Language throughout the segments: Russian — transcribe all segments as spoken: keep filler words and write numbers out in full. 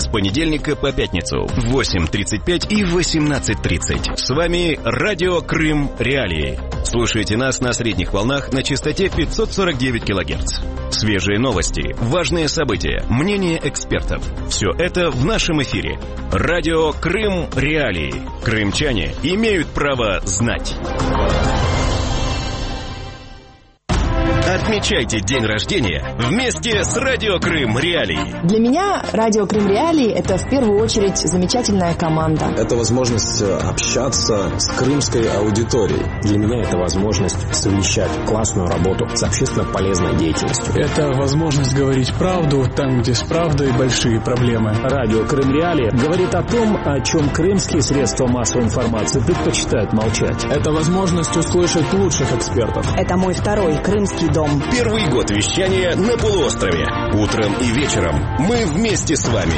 С понедельника по пятницу в восемь тридцать пять и восемнадцать тридцать. С вами Радио Крым Реалии. Слушайте нас на средних волнах на частоте пятьсот сорок девять килогерц. Свежие новости, важные события, мнения экспертов. Все это в нашем эфире. Радио Крым Реалии. Крымчане имеют право знать. Отмечайте день рождения вместе с Радио Крым Реалии. Для меня Радио Крым Реалии – это в первую очередь замечательная команда. Это возможность общаться с крымской аудиторией. Для меня это возможность совмещать классную работу с общественно полезной деятельностью. Это возможность говорить правду там, где с правдой большие проблемы. Радио Крым Реалии говорит о том, о чем крымские средства массовой информации предпочитают молчать. Это возможность услышать лучших экспертов. Это мой второй крымский дом. Первый год вещания на полуострове. Утром и вечером мы вместе с вами.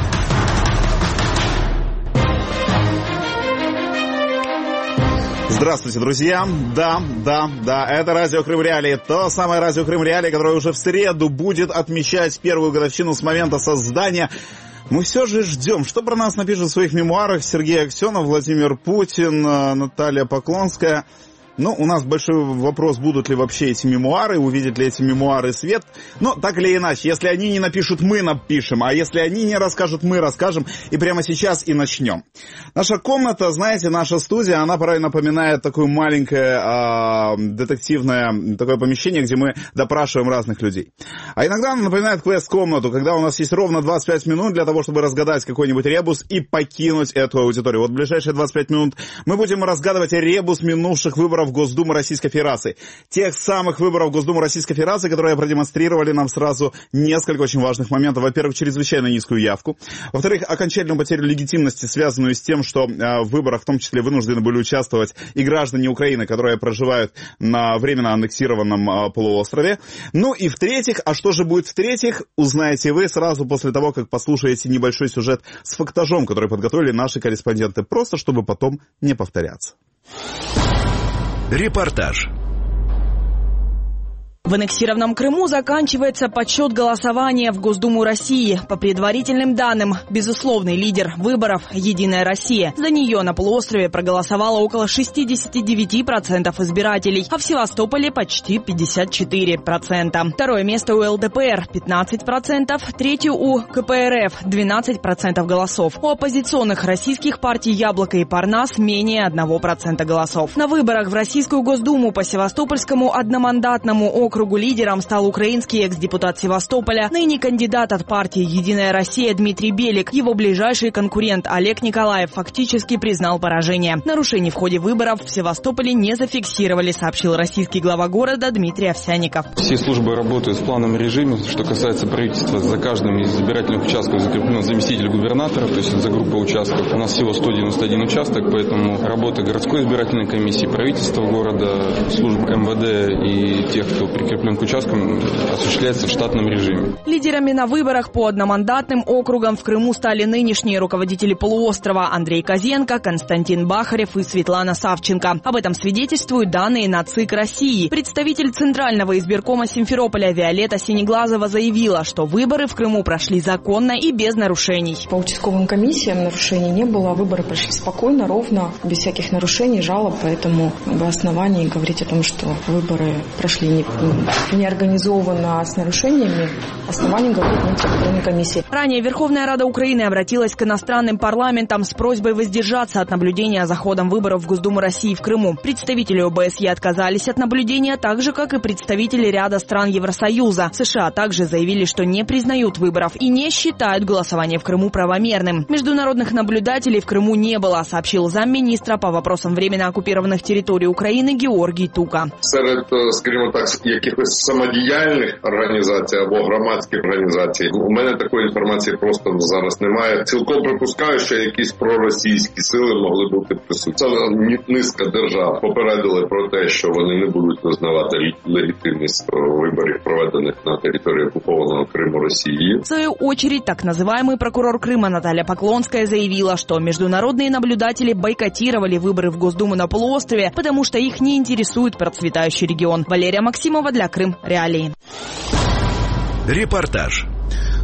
Здравствуйте, друзья. Да, да, да, это Радио Крым Реалии. То самое Радио Крым Реалии, которое уже в среду будет отмечать первую годовщину с момента создания. Мы все же ждем, что про нас напишут в своих мемуарах Сергей Аксенов, Владимир Путин, Наталья Поклонская. Ну, у нас большой вопрос, будут ли вообще эти мемуары, увидят ли эти мемуары свет. Но так или иначе, если они не напишут, мы напишем, а если они не расскажут, мы расскажем. И прямо сейчас и начнем. Наша комната, знаете, наша студия, она порой напоминает такое маленькое а, детективное такое помещение, где мы допрашиваем разных людей. А иногда она напоминает квест-комнату, когда у нас есть ровно двадцать пять минут для того, чтобы разгадать какой-нибудь ребус и покинуть эту аудиторию. Вот в ближайшие двадцать пять минут мы будем разгадывать ребус минувших выборов в Госдуму Российской Федерации. Тех самых выборов в Госдуму Российской Федерации, которые продемонстрировали нам сразу несколько очень важных моментов. Во-первых, чрезвычайно низкую явку. Во-вторых, окончательную потерю легитимности, связанную с тем, что э, в выборах в том числе вынуждены были участвовать и граждане Украины, которые проживают на временно аннексированном э, полуострове. Ну и в-третьих, а что же будет в-третьих, узнаете вы сразу после того, как послушаете небольшой сюжет с фактажом, который подготовили наши корреспонденты, просто чтобы потом не повторяться. Репортаж. В аннексированном Крыму заканчивается подсчет голосования в Госдуму России. По предварительным данным, безусловный лидер выборов – «Единая Россия». За нее на полуострове проголосовало около шестьдесят девять процентов избирателей, а в Севастополе почти пятьдесят четыре процента. Второе место у эл дэ пэ эр – пятнадцать процентов, третье у ка пэ эр эф – двенадцать процентов голосов. У оппозиционных российских партий «Яблоко» и «Парнас» менее одного процента голосов. На выборах в Российскую Госдуму по Севастопольскому одномандатному округу Кругу лидером стал украинский экс-депутат Севастополя, ныне кандидат от партии «Единая Россия» Дмитрий Белик. Его ближайший конкурент Олег Николаев фактически признал поражение. Нарушений в ходе выборов в Севастополе не зафиксировали, сообщил российский глава города Дмитрий Овсянников. Все службы работают в плановом режиме. Что касается правительства, за каждым из избирательных участков закреплен заместитель губернатора, то есть за группа участков. У нас всего сто девяносто один участок, поэтому работа городской избирательной комиссии, правительства города, служб эм вэ дэ и тех, кто прикреплен к участкам, осуществляется в штатном режиме. Лидерами на выборах по одномандатным округам в Крыму стали нынешние руководители полуострова Андрей Козенко, Константин Бахарев и Светлана Савченко. Об этом свидетельствуют данные на ЦИК России. Представитель Центрального избиркома Симферополя Виолетта Синеглазова заявила, что выборы в Крыму прошли законно и без нарушений. По участковым комиссиям нарушений не было, выборы прошли спокойно, ровно, без всяких нарушений, жалоб, поэтому об основании говорить о том, что выборы прошли не не организовано с нарушениями, оснований говорит Центральной комиссии. Ранее Верховная Рада Украины обратилась к иностранным парламентам с просьбой воздержаться от наблюдения за ходом выборов в Госдуму России в Крыму. Представители о бэ эс е отказались от наблюдения, так же, как и представители ряда стран Евросоюза. США также заявили, что не признают выборов и не считают голосование в Крыму правомерным. Международных наблюдателей в Крыму не было, сообщил замминистра по вопросам временно оккупированных территорий Украины Георгий Тука. Серед, скажімо так, якихось самодіяльних організацій або громадських організацій. У мене такої інформації просто зараз немає. Цілком припускаю, що якісь проросійські сили могли бути присутні. Це низка держав попередили про те, що вони не будуть визнавати легітимність виборів, проведених на території оккупованного Крыму России. В свою очередь, так называемый прокурор Крыма Наталья Поклонская заявила, что международные наблюдатели бойкотировали выборы в Госдуму на полуострове, потому что их не интересует процветающий регион. Валерия Максимова для Крым Реалии. Репортаж.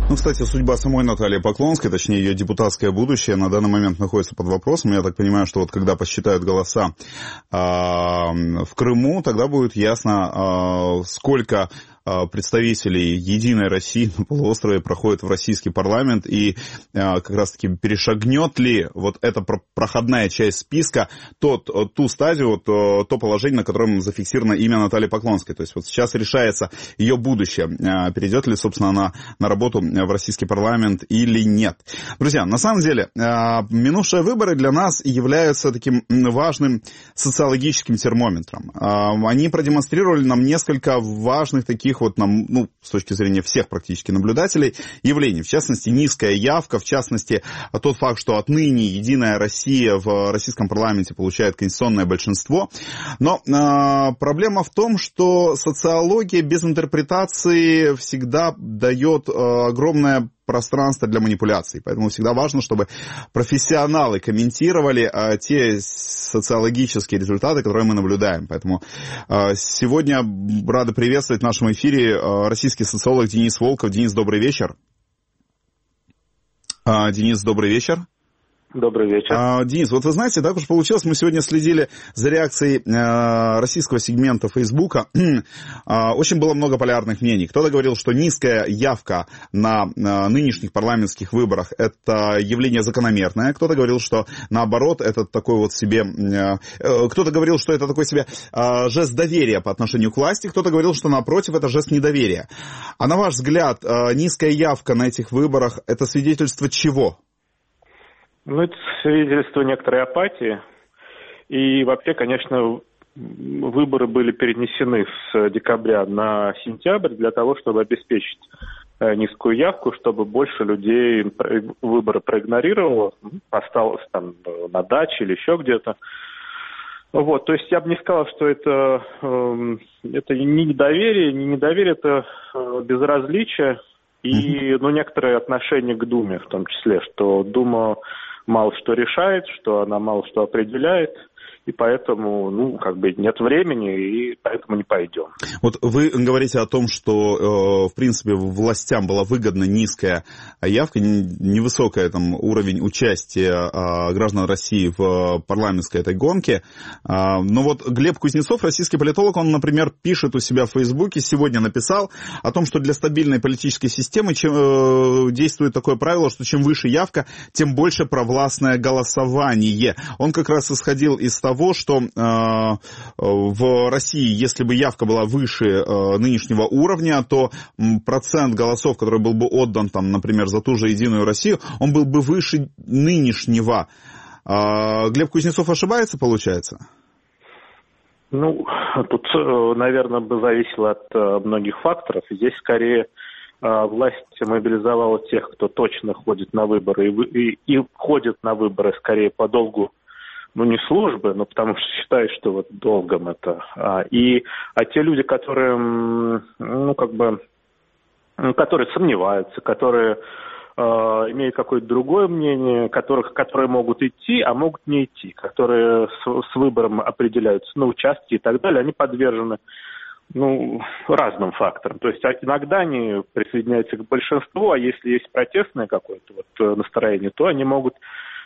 Ну, кстати, судьба самой Натальи Поклонской, точнее, ее депутатское будущее на данный момент находится под вопросом. Я так понимаю, что вот когда посчитают голоса э, в Крыму, тогда будет ясно, э, сколько представителей «Единой России» на полуострове проходят в российский парламент, и как раз-таки перешагнет ли вот эта проходная часть списка тот, ту стадию, то, то положение, на котором зафиксировано имя Натальи Поклонской. То есть вот сейчас решается ее будущее, перейдет ли, собственно, она на работу в российский парламент или нет. Друзья, на самом деле, минувшие выборы для нас являются таким важным социологическим термометром. Они продемонстрировали нам несколько важных таких вот нам, ну, с точки зрения всех практически наблюдателей, явлений. В частности, низкая явка, в частности, тот факт, что отныне «Единая Россия» в российском парламенте получает конституционное большинство. Но э, проблема в том, что социология без интерпретации всегда дает э, огромное пространство для манипуляций. Поэтому всегда важно, чтобы профессионалы комментировали а, те социологические результаты, которые мы наблюдаем. Поэтому а, сегодня рады приветствовать в нашем эфире а, российский социолог Денис Волков. Денис, добрый вечер. А, Денис, добрый вечер. Добрый вечер. А, Денис, вот вы знаете, так уж получилось, мы сегодня следили за реакцией а, российского сегмента Фейсбука. а, очень было много полярных мнений. Кто-то говорил, что низкая явка на а, нынешних парламентских выборах – это явление закономерное. Кто-то говорил, что наоборот, это такой вот себе… А, кто-то говорил, что это такой себе а, жест доверия по отношению к власти. Кто-то говорил, что напротив, это жест недоверия. А на ваш взгляд, а, низкая явка на этих выборах – это свидетельство чего? Ну, это свидетельство некоторой апатии. И вообще, конечно, выборы были перенесены с декабря на сентябрь для того, чтобы обеспечить низкую явку, чтобы больше людей выборы проигнорировало, осталось там на даче или еще где-то. Вот, то есть я бы не сказал, что это, это не недоверие, не недоверие, это безразличие и, ну, некоторое отношение к Думе в том числе, что Дума мало что решает, что она мало что определяет, и поэтому, ну, как бы нет времени, и поэтому не пойдем. Вот вы говорите о том, что, в принципе, властям была выгодна низкая явка, невысокий там уровень участия граждан России в парламентской этой гонке. Но вот Глеб Кузнецов, российский политолог, он, например, пишет у себя в Фейсбуке, сегодня написал о том, что для стабильной политической системы чем, действует такое правило, что чем выше явка, тем больше провластное голосование. Он как раз исходил из того, того, что э, в России, если бы явка была выше э, нынешнего уровня, то м, процент голосов, который был бы отдан, там, например, за ту же «Единую Россию», он был бы выше нынешнего. Э, Глеб Кузнецов ошибается, получается? Ну, тут, наверное, бы зависело от э, многих факторов. Здесь скорее э, власть мобилизовала тех, кто точно ходит на выборы, и, и, и ходит на выборы скорее по долгу, ну, не службы, но потому что считают, что вот долгом это. А, и, а те люди, которые, ну, как бы, которые сомневаются, которые э, имеют какое-то другое мнение, которых, которые могут идти, а могут не идти, которые с, с выбором определяются на участке и так далее, они подвержены, ну, разным факторам. То есть иногда они присоединяются к большинству, а если есть протестное какое-то вот настроение, то они могут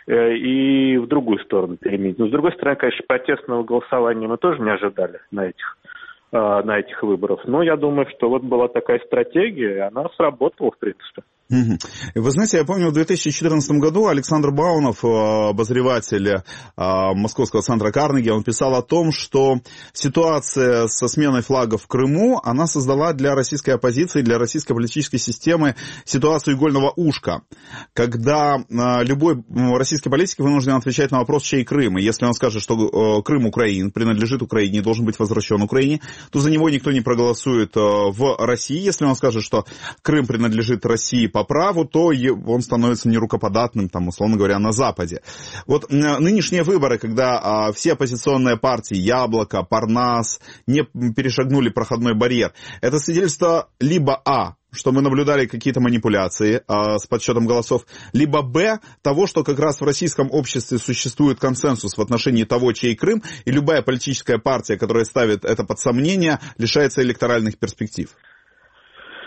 и в другую сторону переменить. Но, с другой стороны, конечно, протестного голосования мы тоже не ожидали на этих, на этих выборах. Но я думаю, что вот была такая стратегия, и она сработала, в принципе. Вы знаете, я помню, в две тысячи четырнадцатом году Александр Баунов, обозреватель Московского центра Карнеги, он писал о том, что ситуация со сменой флага в Крыму, она создала для российской оппозиции, для российской политической системы ситуацию игольного ушка, когда любой российский политик вынужден отвечать на вопрос, чей Крым. И если он скажет, что Крым Украин, принадлежит Украине, должен быть возвращен Украине, то за него никто не проголосует в России. Если он скажет, что Крым принадлежит России по праву, то он становится нерукоподатным, там, условно говоря, на Западе. Вот нынешние выборы, когда а, все оппозиционные партии, Яблоко, Парнас, не перешагнули проходной барьер, это свидетельство либо А, что мы наблюдали какие-то манипуляции а, с подсчетом голосов, либо Б, того, что как раз в российском обществе существует консенсус в отношении того, чей Крым, и любая политическая партия, которая ставит это под сомнение, лишается электоральных перспектив.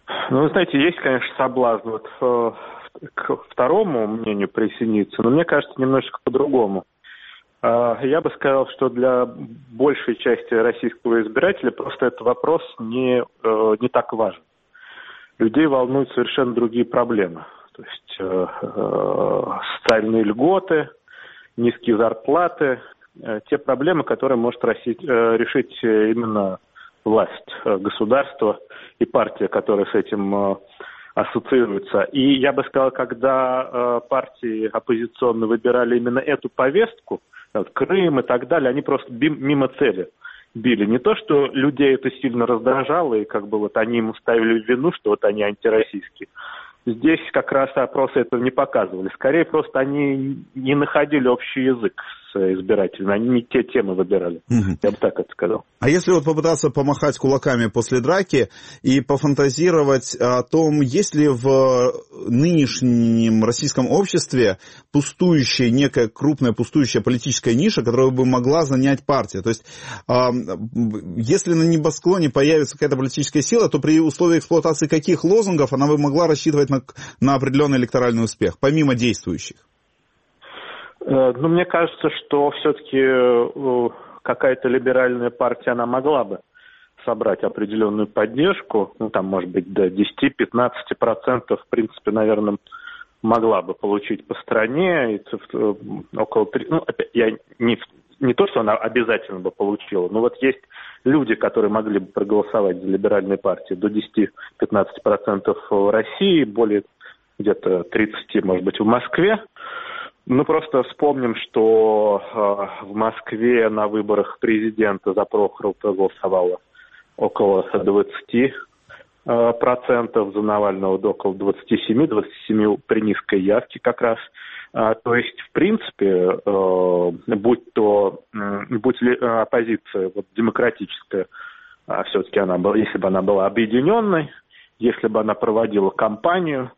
Ну, вы знаете, есть, конечно, соблазн вот, э, к второму мнению присоединиться, но мне кажется, немножечко по-другому. Э, я бы сказал, что для большей части российского избирателя просто этот вопрос не, э, не так важен. Людей волнуют совершенно другие проблемы. То есть э, э, социальные льготы, низкие зарплаты, э, те проблемы, которые может росить, э, решить именно власть, э, государство и партия, которая с этим э, ассоциируется. И я бы сказал, когда э, партии оппозиционные выбирали именно эту повестку, вот, Крым и так далее, они просто мимо цели били. Не то, что людей это сильно раздражало, и как бы вот они ему ставили в вину, что вот они антироссийские. Здесь как раз опросы этого не показывали. Скорее, просто они не находили общий язык с избирателями. Они не те темы выбирали. Угу. Я бы так это сказал. А если вот попытаться помахать кулаками после драки и пофантазировать о том, есть ли в нынешнем российском обществе пустующая, некая крупная пустующая политическая ниша, которую бы могла занять партия? То есть, если на небосклоне появится какая-то политическая сила, то при условии эксплуатации каких лозунгов она бы могла рассчитывать на, на определенный электоральный успех, помимо действующих? Ну, мне кажется, что все-таки какая-то либеральная партия, она могла бы собрать определенную поддержку, ну, там, может быть, до десять-пятнадцать процентов, в принципе, наверное, могла бы получить по стране, около, ну, я не, не то, что она обязательно бы получила, но вот есть люди, которые могли бы проголосовать за либеральные партии до десять-пятнадцать процентов в России, более где-то тридцать, может быть, в Москве. Ну, просто вспомним, что э, в Москве на выборах президента за Прохорова проголосовало около двадцать процентов, за Навального около двадцать семь двадцать семь при низкой явке как раз. А, то есть, в принципе, э, будь то, э, будь ли оппозиция вот, демократическая, а все-таки она была, если бы она была объединенной, если бы она проводила кампанию,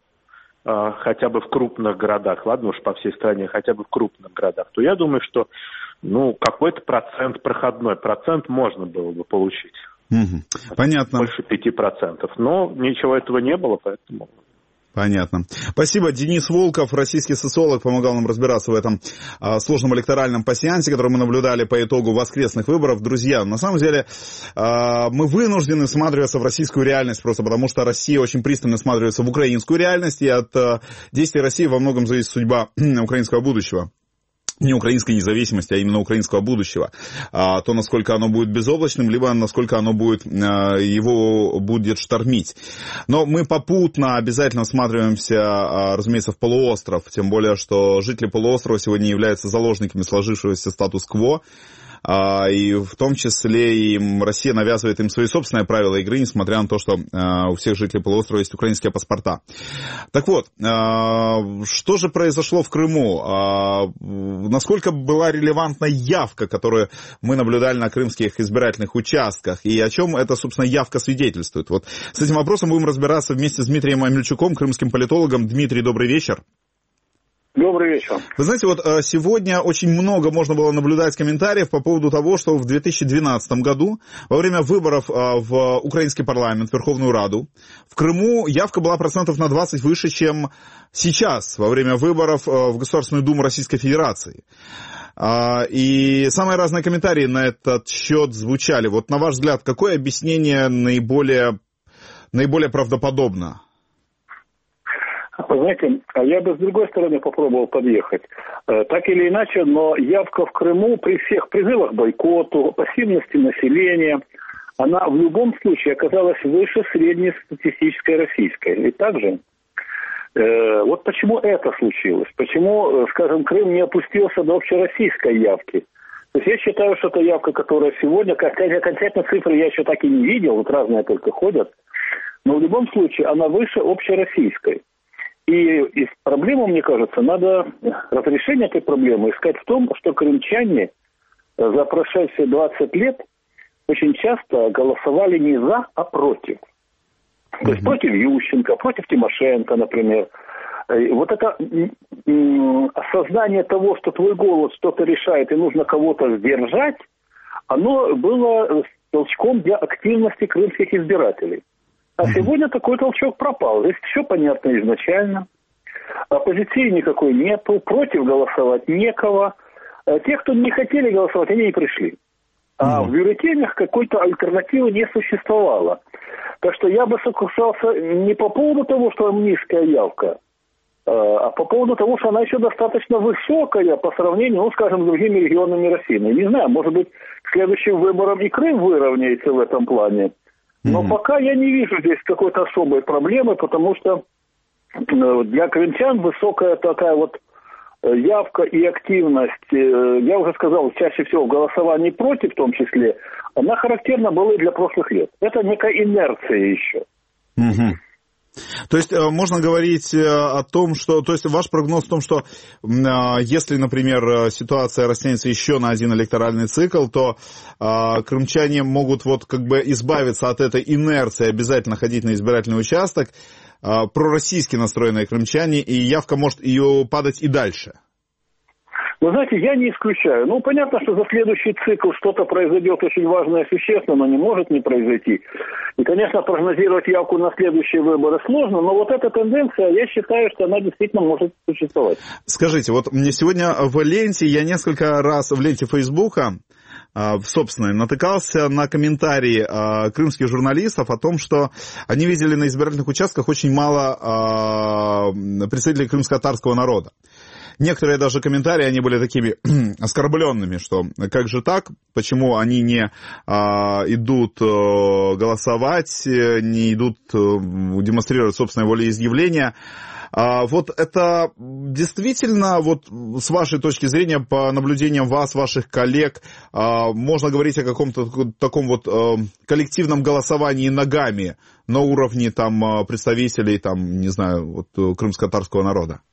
хотя бы в крупных городах, ладно уж по всей стране, хотя бы в крупных городах, то я думаю, что ну, какой-то процент, проходной процент можно было бы получить. Угу. Понятно. Больше пяти процентов. Но ничего этого не было, поэтому... Понятно. Спасибо. Денис Волков, российский социолог, помогал нам разбираться в этом а, сложном электоральном пассиансе, который мы наблюдали по итогу воскресных выборов. Друзья, на самом деле а, мы вынуждены всматриваться в российскую реальность, просто потому что Россия очень пристально всматривается в украинскую реальность, и от а, действий России во многом зависит судьба украинского будущего. Не украинской независимости, а именно украинского будущего. А, то, насколько оно будет безоблачным, либо насколько оно будет, а, его будет штормить. Но мы попутно обязательно всматриваемся, а, разумеется, в полуостров. Тем более, что жители полуострова сегодня являются заложниками сложившегося статус-кво. А, и в том числе и Россия навязывает им свои собственные правила игры, несмотря на то, что а, у всех жителей полуострова есть украинские паспорта. Так вот, а, что же произошло в Крыму? А, насколько была релевантна явка, которую мы наблюдали на крымских избирательных участках, и о чем эта, собственно, явка свидетельствует? Вот с этим вопросом будем разбираться вместе с Дмитрием Амельчуком, крымским политологом. Дмитрий, добрый вечер. Добрый вечер. Вы знаете, вот сегодня очень много можно было наблюдать комментариев по поводу того, что в две тысячи двенадцатом году, во время выборов в украинский парламент, в Верховную Раду, в Крыму явка была процентов на двадцать выше, чем сейчас, во время выборов в Государственную Думу Российской Федерации. И самые разные комментарии на этот счет звучали. Вот на ваш взгляд, какое объяснение наиболее, наиболее правдоподобно? Вы знаете, я бы с другой стороны попробовал подъехать. Так или иначе, но явка в Крыму при всех призывах к бойкоту, пассивности населения, она в любом случае оказалась выше среднестатистической российской. И также, э, вот почему это случилось? Почему, скажем, Крым не опустился до общероссийской явки? То есть я считаю, что это явка, которая сегодня, окончательно цифры я еще так и не видел, вот разные только ходят, но в любом случае она выше общероссийской. И, и проблему, мне кажется, надо разрешение этой проблемы искать в том, что крымчане за прошедшие двадцать лет очень часто голосовали не за, а против. Mm-hmm. То есть против Ющенко, против Тимошенко, например. И вот это осознание того, что твой голос что-то решает и нужно кого-то сдержать, оно было толчком для активности крымских избирателей. А mm-hmm. сегодня такой толчок пропал. Здесь все понятно изначально. Оппозиции никакой нету, против голосовать некого. Те, кто не хотели голосовать, они не пришли. А mm-hmm. в бюллетенях какой-то альтернативы не существовало. Так что я бы сокрушался не по поводу того, что низкая явка, а по поводу того, что она еще достаточно высокая по сравнению, ну, скажем, с другими регионами России. Ну, не знаю, может быть, к следующим выборам и Крым выровняется в этом плане. Но mm-hmm. пока я не вижу здесь какой-то особой проблемы, потому что для крымчан высокая такая вот явка и активность, я уже сказал, чаще всего в голосовании против в том числе, она характерна была и для прошлых лет. Это некая инерция еще. Угу. То есть можно говорить о том, что... То есть ваш прогноз в том, что если, например, ситуация растянется еще на один электоральный цикл, то крымчане могут вот как бы избавиться от этой инерции, обязательно ходить на избирательный участок, пророссийски настроенные крымчане, и явка может ее падать и дальше. Вы знаете, я не исключаю. Ну, понятно, что за следующий цикл что-то произойдет очень важное и существенно, но не может не произойти. И, конечно, прогнозировать явку на следующие выборы сложно, но вот эта тенденция, я считаю, что она действительно может существовать. Скажите, вот мне сегодня в ленте, я несколько раз в ленте Фейсбука, в собственной, натыкался на комментарии э, крымских журналистов о том, что они видели на избирательных участках очень мало э, представителей крымско-татарского народа. Некоторые даже комментарии, они были такими оскорбленными, что как же так, почему они не э, идут э, голосовать, не идут э, демонстрировать собственное волеизъявление. А вот это действительно, вот с вашей точки зрения, по наблюдениям вас, ваших коллег, можно говорить о каком-то таком вот коллективном голосовании ногами на уровне там представителей, там, не знаю, вот, крымско-татарского народа?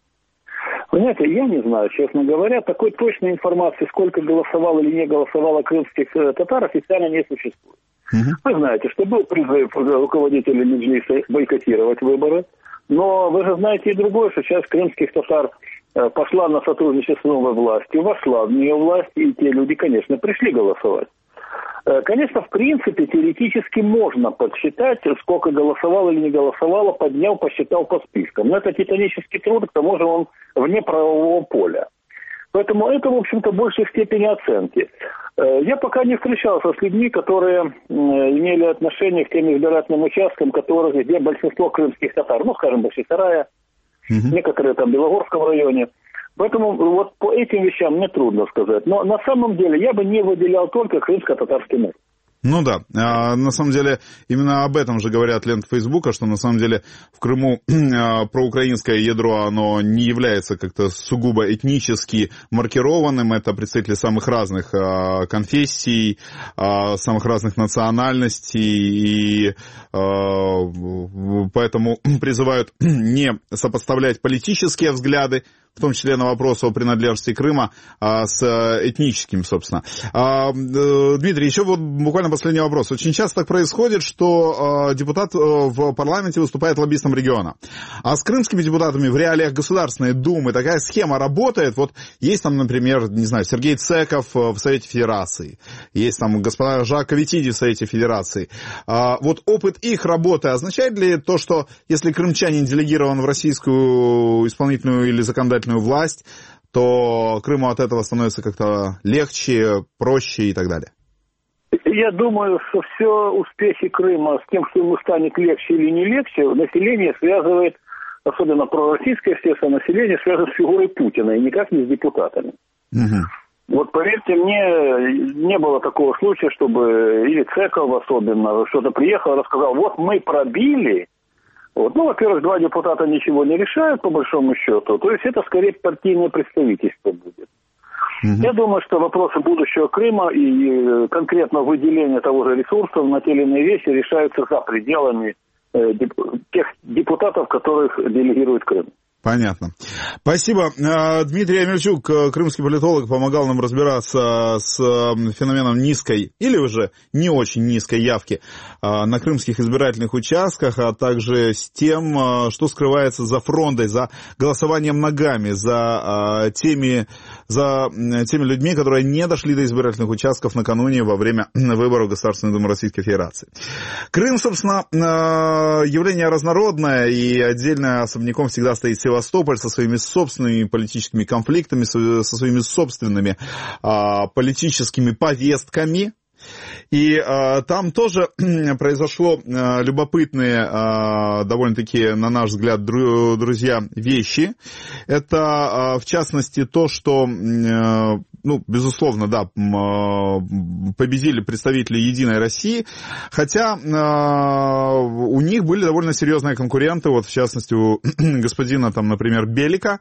Вы знаете, я не знаю, честно говоря, такой точной информации, сколько голосовало или не голосовало крымских татар, официально не существует. Uh-huh. Вы знаете, что был призыв руководителей Меджлиса бойкотировать выборы. Но вы же знаете и другое, что часть крымских татар пошла на сотрудничество с новой властью, вошла в нее власть, и те люди, конечно, пришли голосовать. Конечно, в принципе, теоретически можно подсчитать, сколько голосовало или не голосовало, поднял, посчитал по спискам. Но это титанический труд, к тому же он вне правового поля. Поэтому это, в общем-то, в большей степени оценки. Я пока не встречался с людьми, которые имели отношение к тем избирательным участкам, которых, где большинство крымских татар, ну, скажем, Бахчисарая, mm-hmm. некоторые там в Белогорском районе. Поэтому вот по этим вещам мне трудно сказать. Но на самом деле я бы не выделял только крымско-татарский народ. Ну да, а, на самом деле именно об этом же говорят ленты Фейсбука, что на самом деле в Крыму а, проукраинское ядро, оно не является как-то сугубо этнически маркированным, это представители самых разных а, конфессий, а, самых разных национальностей, и а, поэтому призывают не сопоставлять политические взгляды, в том числе на вопрос о принадлежности Крыма, а, с этническим, собственно. А, Дмитрий, еще вот буквально последний вопрос. Очень часто так происходит, что а, депутат в парламенте выступает лоббистом региона. А с крымскими депутатами в реалиях Государственной Думы такая схема работает. Вот есть там, например, не знаю, Сергей Цеков в Совете Федерации, есть там господа Жак Каветиди в Совете Федерации. А, вот опыт их работы означает ли то, что если крымчанин делегирован в российскую исполнительную или законодательную власть, то Крыму от этого становится как-то легче, проще и так далее? Я думаю, что все успехи Крыма с тем, что ему станет легче или не легче, население связывает, особенно пророссийское, естественно, население связывает с фигурой Путина и никак не с депутатами. Угу. Вот поверьте мне, не было такого случая, чтобы или Цеков особенно что-то приехал и рассказал, вот мы пробили. Вот. Ну, во-первых, два депутата ничего не решают, по большому счету. То есть это скорее партийное представительство будет. Mm-hmm. Я думаю, что вопросы будущего Крыма и конкретно выделения того же ресурса на те или иные вещи решаются за пределами э, деп- тех депутатов, которых делегирует Крым. Понятно. Спасибо. Дмитрий Амельчук, крымский политолог, помогал нам разбираться с феноменом низкой или уже не очень низкой явки на крымских избирательных участках, а также с тем, что скрывается за фронтой, за голосованием ногами, за теми, за теми людьми, которые не дошли до избирательных участков накануне во время выборов в Государственную Думу Российской Федерации. Крым, собственно, явление разнородное, и отдельно особняком всегда стоит Севастополь со своими собственными политическими конфликтами, со своими собственными а, политическими повестками. И а, там тоже произошло а, любопытные, а, довольно-таки, на наш взгляд, дру, друзья, вещи. Это, а, в частности, то, что, а, ну, безусловно, да, а, победили представители «Единой России», хотя а, у них были довольно серьезные конкуренты, вот, в частности, у господина, там, например, Белика,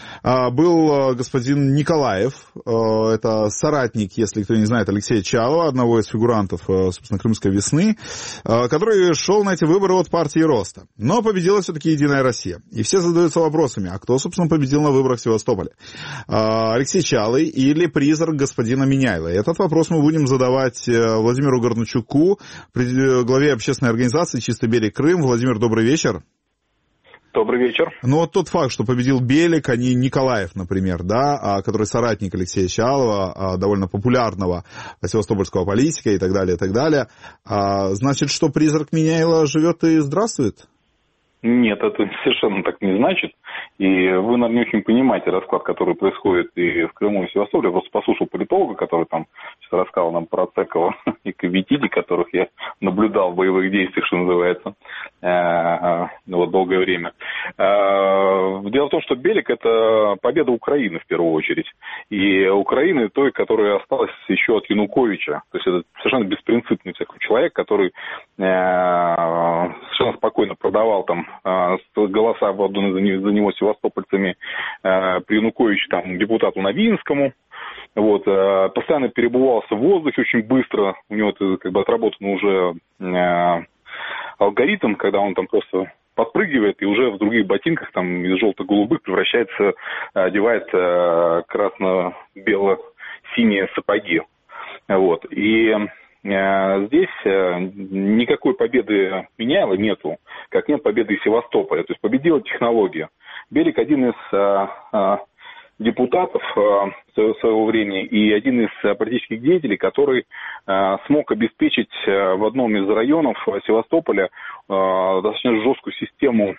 был господин Николаев, это соратник, если кто не знает, Алексея Чалова, одного из фигурантов, собственно, «Крымской весны», который шел на эти выборы от партии Роста. Но победила все-таки «Единая Россия». И все задаются вопросами, а кто, собственно, победил на выборах в Севастополе? Алексей Чалый или призрак господина Меняйло? Этот вопрос мы будем задавать Владимиру Горначуку, главе общественной организации «Чистый берег Крым». Владимир, добрый вечер. Добрый вечер. Ну вот тот факт, что победил Белик, а не Николаев, например, да, который соратник Алексея Чалова, довольно популярного севастопольского политика и так далее, и так далее, значит, что призрак Меняйло живет и здравствует? Нет, это совершенно так не значит. И вы, наверное, не очень понимаете расклад, который происходит и в Крыму, и в Севастополе. Я просто послушал политолога, который там сейчас рассказал нам про Цекова и Кавитиди, которых я наблюдал в боевых действиях, что называется, вот долгое время. Дело в том, что Белик – это победа Украины в первую очередь. И Украины той, которая осталась еще от Януковича. То есть это совершенно беспринципный такой человек, который совершенно спокойно продавал там голоса в отданные за него севастопольцами э, при Януковиче там, депутату Новинскому. Вот, э, постоянно перебывался в воздухе очень быстро. У него это как бы отработан уже э, алгоритм, когда он там просто подпрыгивает и уже в других ботинках там из желто-голубых превращается, одевает э, красно-бело-синие сапоги. Вот. И здесь никакой победы Меняйло нету, как нет победы и Севастополя. То есть победила технология. Белик один из а, а, депутатов а, своего времени и один из а, политических деятелей, который а, смог обеспечить а, в одном из районов Севастополя а, достаточно жесткую систему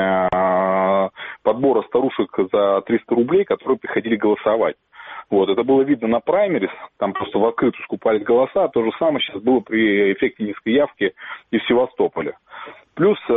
а, подбора старушек за триста рублей, которые приходили голосовать. Вот, это было видно на праймерис, там просто в открытую скупались голоса, то же самое сейчас было при эффекте низкой явки и в Севастополе. Плюс, э,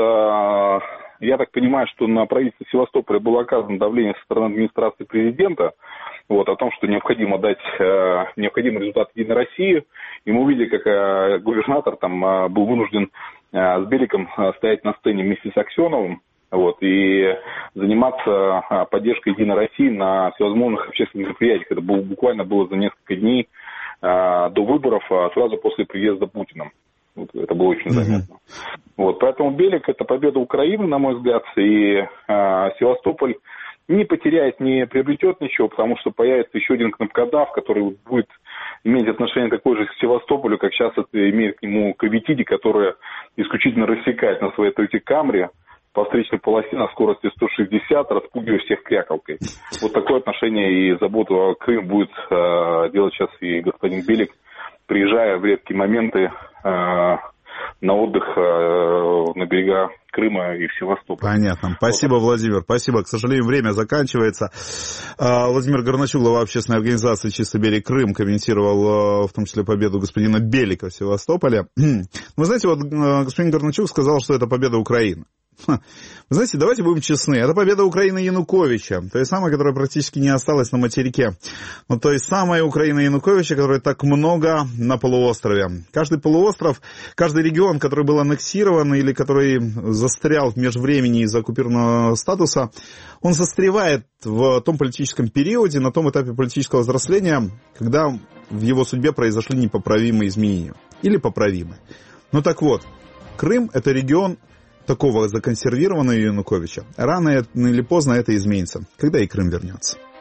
я так понимаю, что на правительство Севастополя было оказано давление со стороны администрации президента, вот, о том, что необходимо дать э, необходимый результат Единой России, и мы увидели, как э, губернатор там э, был вынужден э, с Беликом э, стоять на сцене вместе с Аксеновым, вот, и заниматься поддержкой Единой России на всевозможных общественных мероприятиях. Это было, буквально было за несколько дней а, до выборов, а сразу после приезда Путина. Вот, это было очень заметно. Mm-hmm. Вот, поэтому Белик – это победа Украины, на мой взгляд, и а, Севастополь не потеряет, не приобретет ничего, потому что появится еще один кнопкодав, который будет иметь отношение такое же к Севастополю, как сейчас это имеет к нему Кавитиди, которая исключительно рассекает на своей Тойоте Камри по встречной полосе на скорости сто шестьдесят, распугивая всех крякалкой. Вот такое отношение и заботу о Крым будет э, делать сейчас и господин Белик, приезжая в редкие моменты э, на отдых э, на берега Крыма и в Севастополь. Понятно. Спасибо, Владимир. Спасибо. К сожалению, время заканчивается. Владимир Горначук, глава общественной организации «Чистый берег Крым», комментировал в том числе победу господина Белика в Севастополе. Вы знаете, вот господин Горначук сказал, что это победа Украины. Вы знаете, давайте будем честны. Это победа Украины Януковича, той самой, которая практически не осталась на материке. Но той самой Украины Януковича, которой так много на полуострове. Каждый полуостров, каждый регион, который был аннексирован или который застрял в межвремени из-за оккупированного статуса, он застревает в том политическом периоде, на том этапе политического взросления, когда в его судьбе произошли непоправимые изменения. Или поправимые. Ну так вот, Крым – это регион, такого законсервированного Януковича. Рано или поздно это изменится, когда и Крым вернется.